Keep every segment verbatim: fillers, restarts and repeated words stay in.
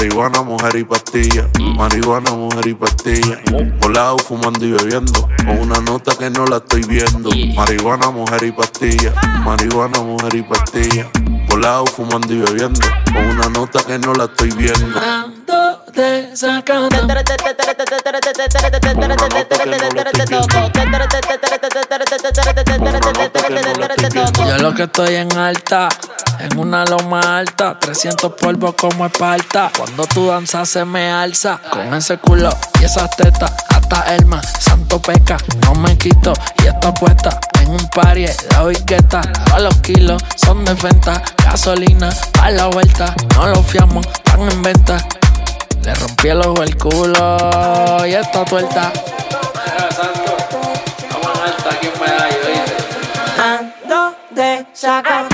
Marihuana, mujer y pastilla. Marihuana, mujer y pastilla. Volado, fumando y bebiendo. Con una nota que no la estoy viendo. Marihuana, mujer y pastilla. Marihuana, mujer y pastilla. Volado, fumando y bebiendo. Con una nota que no la estoy viendo. Ando desacado. Yo lo que estoy en alta, en una loma alta, trescientos polvos como Esparta. Cuando tú danzas se me alza, con ese culo y esas tetas, hasta Elma, santo peca, no me quito. Y esta puesta en un party, la biqueta, a los kilos son de venta, gasolina pa' la vuelta, no lo fiamos, van en venta. Le rompí el ojo el culo y esta tuerta. Mira, santo, vamos en alta aquí en Medallo, ¿oíste? Ando desacado.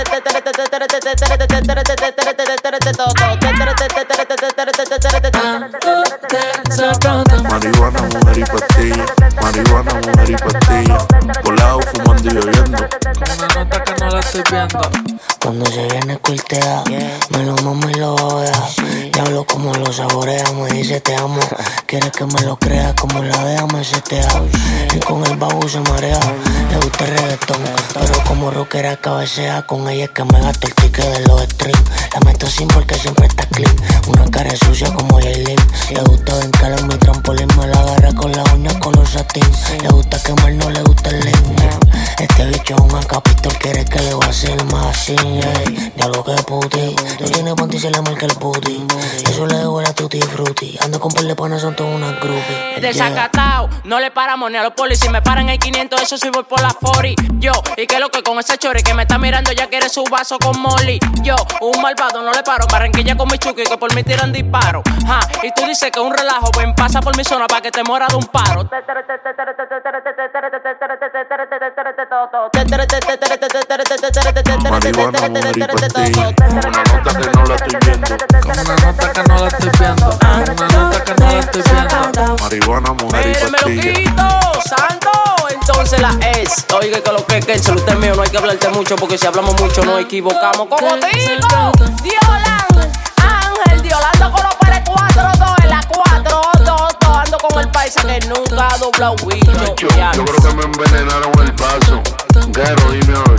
Marihuana, mujer y pastilla. Marihuana, mujer y pastilla. Volado, fumando y bebiendo. Con una nota que no la estoy viendo. Cuando se viene cuiltea, yeah. Me lo mamo y lo babea. Sí. Ya hablo como lo saborea, me dice te amo. Quiere que me lo crea, como la vea me setea. Y con el babu se marea, le gusta el reggaetón. Pero como rockera cabecea, con ella es que me gasto el ticket de los streams. La meto sin porque siempre está clean. Una cara sucia como Yailin. Le gusta brincar en mi trampolín, me la agarra con la uña color satín. Le gusta quemar, no le gusta el lean. Este bicho es un acapitol, quiere que le vacile más así. Ey, ya lo que es puti. No tiene panty y se le marca el puti. Eso le huele a tutti frutti. Ando con par de panas, son todas unas groupies. Desacatao, no le paramos ni a los polis. Si me paran el quinientos, eso sí voy por la cuarenta. Yo, y que lo que con ese chori que me está mirando ya quiere su vaso con Molly. Yo, un malvado, no le paro. Barranquilla con mi chuki que por mí tiran disparo. Ja, y tú dices que un relajo, ven, pasa por mi zona para que te muera de un paro. Marihuana, mujer y pastilla. Una nota que no la estoy viendo. Con una nota que no la estoy viendo. Con una nota que no la estoy viendo. Marihuana, mujer y Mire, me lo pastilla. quito, santo. Entonces la es. Oiga que lo que es que el celular mío no hay que hablarte mucho porque si hablamos mucho nos equivocamos. Como digo, Diolan, Ángel, Diolando con los pares cuatro, dos en la cuatro, dos, dos. Ando con el paisa que nunca ha doblado bicho. Yo creo que me envenenaron el vaso. Guero, dime